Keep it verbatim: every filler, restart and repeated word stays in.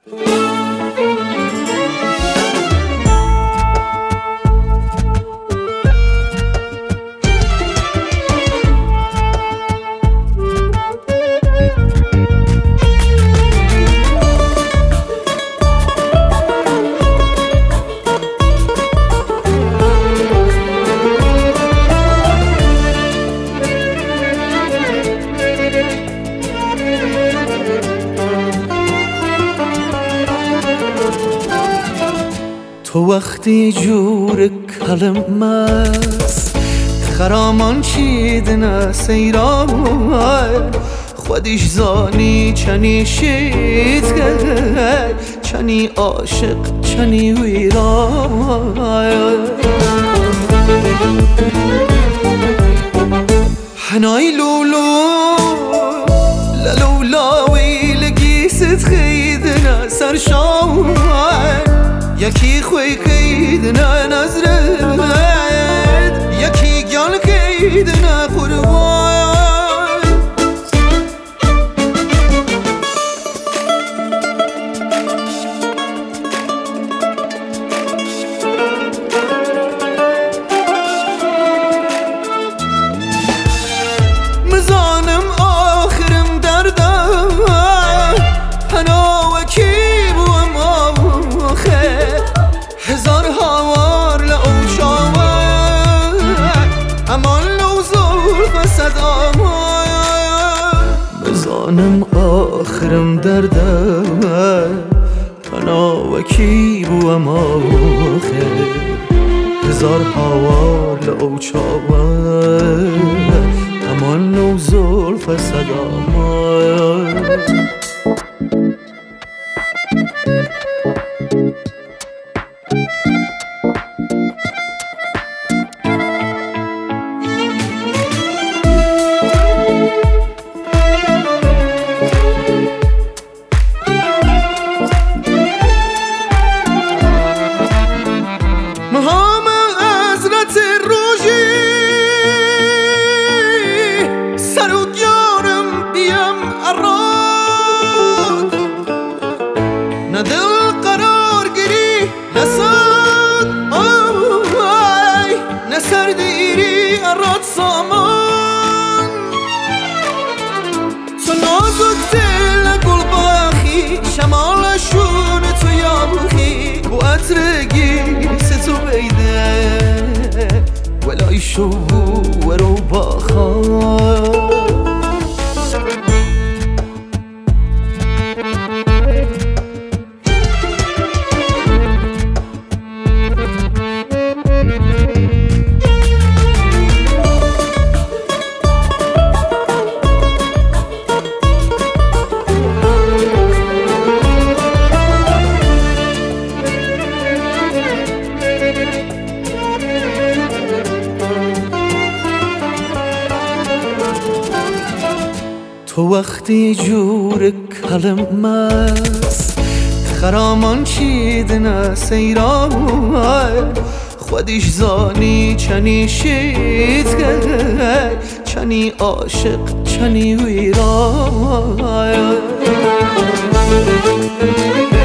تو وقتی جور کلم است خرامان چیدن سیران خودش زانی چنی شید چنی عاشق چنی ویران حنای لولو للولاوی لگیست خیدن سرشان یکی خوی کیدن نظرت یکی گل کیدن قربان مزانم آخرم دردم هنو کی بوم آخر هزار هوار لأوشاور امان لو زلف صدام بزانم آخرم دردم تنا وکی بوم آخر هزار هوار لأوشاور امان لو زلف صدام مهام حضرت روژی سر و جانم بیم اراد نه دل قرار گیری نه صد آی نه سردیری اراد سامان تو نازک دل گل باخی شمالشون تو یابخی و عطرگی تو بیده ولای شو ورو باخان تو وقتی جور کلم است خرامان چیدن سیران خودش زانی چنی شید چنی عاشق چنی ویران